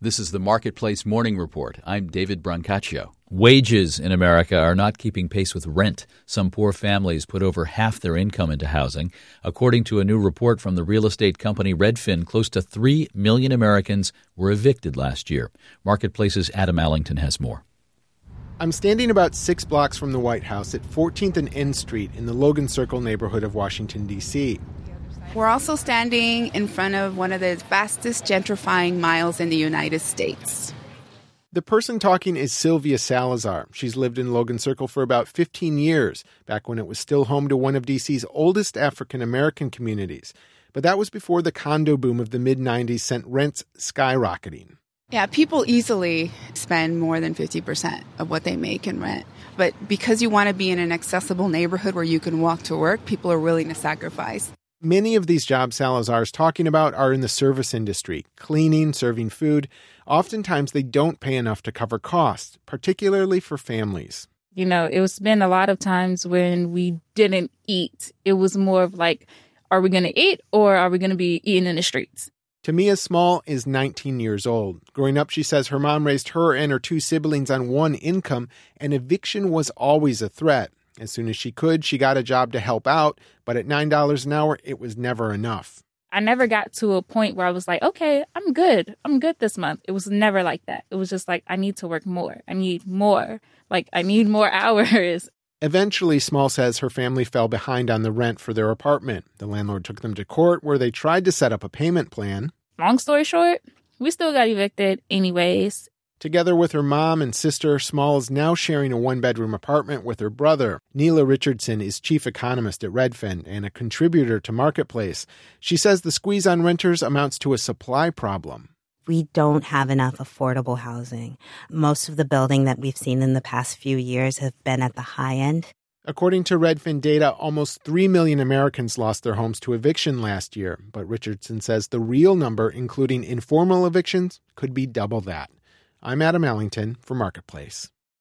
This is the Marketplace Morning Report. I'm David Brancaccio. Wages in America are not keeping pace with rent. Some poor families put over half their income into housing. According to a new report from the real estate company Redfin, close to 3 million Americans were evicted last year. Marketplace's Adam Allington has more. I'm standing about 6 blocks from the White House at 14th and N Street in the Logan Circle neighborhood of Washington, D.C. We're also standing in front of one of the fastest gentrifying miles in the United States. The person talking is Sylvia Salazar. She's lived in Logan Circle for about 15 years, back when it was still home to one of D.C.'s oldest African-American communities. But that was before the condo boom of the mid-'90s sent rents skyrocketing. Yeah, people easily spend more than 50% of what they make in rent. But because you want to be in an accessible neighborhood where you can walk to work, people are willing to sacrifice. Many of these jobs Salazar is talking about are in the service industry, cleaning, serving food. Oftentimes, they don't pay enough to cover costs, particularly for families. You know, it's been a lot of times when we didn't eat. It was more of like, are we going to eat or are we going to be eating in the streets? Tamia Small is 19 years old. Growing up, she says her mom raised her and her 2 siblings on one income, and eviction was always a threat. As soon as she could, she got a job to help out, but at $9 an hour, it was never enough. I never got to a point where I was like, okay, I'm good this month. It was never like that. It was just like, I need to work more. I need more. Like, I need more hours. Eventually, Small says her family fell behind on the rent for their apartment. The landlord took them to court where they tried to set up a payment plan. Long story short, we still got evicted anyways. Together with her mom and sister, Small is now sharing a 1-bedroom apartment with her brother. Neela Richardson is chief economist at Redfin and a contributor to Marketplace. She says the squeeze on renters amounts to a supply problem. We don't have enough affordable housing. Most of the building that we've seen in the past few years have been at the high end. According to Redfin data, almost 3 million Americans lost their homes to eviction last year. But Richardson says the real number, including informal evictions, could be double that. I'm Adam Allington for Marketplace.